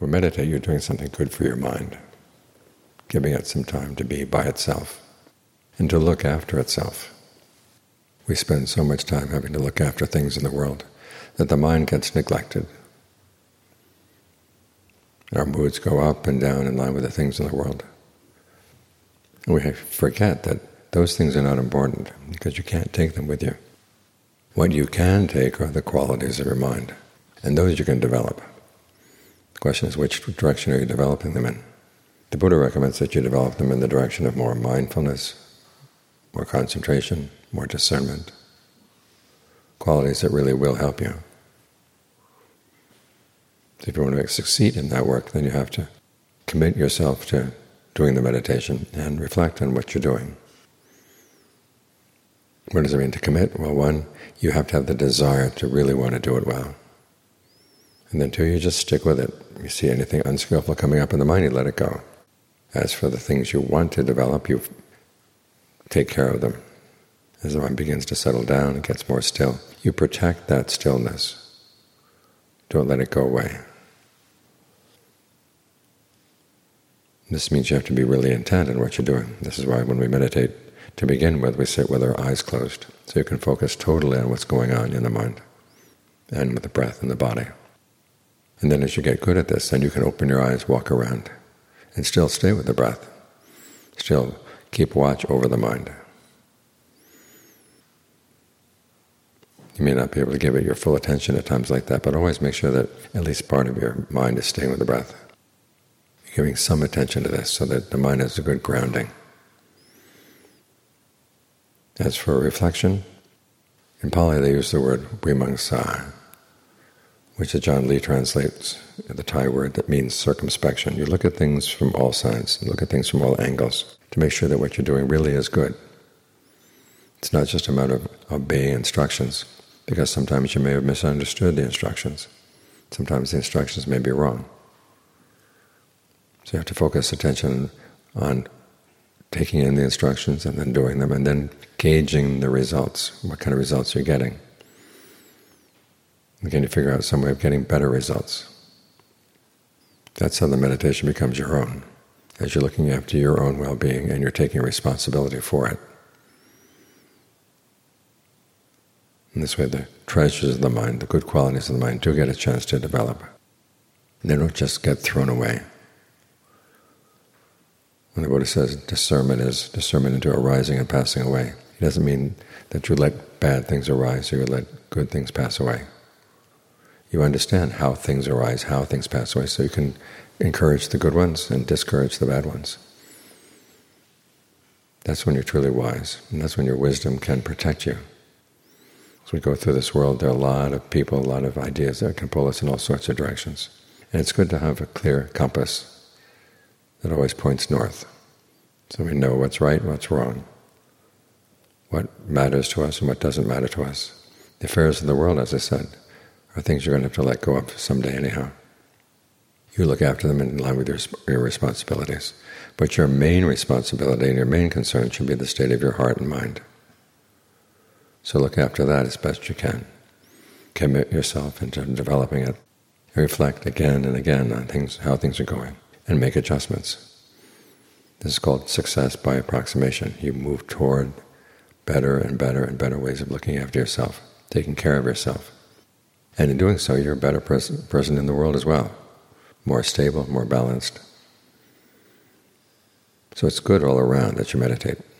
When you meditate, you're doing something good for your mind, giving it some time to be by itself and to look after itself. We spend so much time having to look after things in the world that the mind gets neglected. Our moods go up and down in line with the things in the world. And we forget that those things are not important because you can't take them with you. What you can take are the qualities of your mind, and those you can develop. The question is, which direction are you developing them in? The Buddha recommends that you develop them in the direction of more mindfulness, more concentration, more discernment, qualities that really will help you. So if you want to succeed in that work, then you have to commit yourself to doing the meditation and reflect on what you're doing. What does it mean to commit? Well, one, you have to have the desire to really want to do it well. And then two, you just stick with it. You see anything unskillful coming up in the mind, you let it go. As for the things you want to develop, you take care of them. As the mind begins to settle down and gets more still, you protect that stillness. Don't let it go away. This means you have to be really intent in what you're doing. This is why when we meditate, to begin with, we sit with our eyes closed, so you can focus totally on what's going on in the mind and with the breath and the body. And then as you get good at this, then you can open your eyes, walk around, and still stay with the breath. Still keep watch over the mind. You may not be able to give it your full attention at times like that, but always make sure that at least part of your mind is staying with the breath. You're giving some attention to this so that the mind has a good grounding. As for reflection, in Pali they use the word vimamsa, which Ajaan Lee translates the Thai word that means circumspection. You look at things from all sides, you look at things from all angles to make sure that what you're doing really is good. It's not just a matter of obeying instructions, because sometimes you may have misunderstood the instructions. Sometimes the instructions may be wrong. So you have to focus attention on taking in the instructions and then doing them, and then gauging the results, what kind of results you're getting. Again, you figure out some way of getting better results. That's how the meditation becomes your own, as you're looking after your own well-being and you're taking responsibility for it. In this way, the treasures of the mind, the good qualities of the mind, do get a chance to develop. They don't just get thrown away. When the Buddha says discernment is discernment into arising and passing away, it doesn't mean that you let bad things arise or you let good things pass away. You understand how things arise, how things pass away, so you can encourage the good ones and discourage the bad ones. That's when you're truly wise, and that's when your wisdom can protect you. As we go through this world, there are a lot of people, a lot of ideas that can pull us in all sorts of directions. And it's good to have a clear compass that always points north, so we know what's right and what's wrong, what matters to us and what doesn't matter to us. The affairs of the world, as I said, are things you're going to have to let go of someday anyhow. You look after them in line with your responsibilities. But your main responsibility and your main concern should be the state of your heart and mind. So look after that as best you can. Commit yourself into developing it. Reflect again and again on how things are going, and make adjustments. This is called success by approximation. You move toward better and better and better ways of looking after yourself, taking care of yourself. And in doing so, you're a better person in the world as well, more stable, more balanced. So it's good all around that you meditate.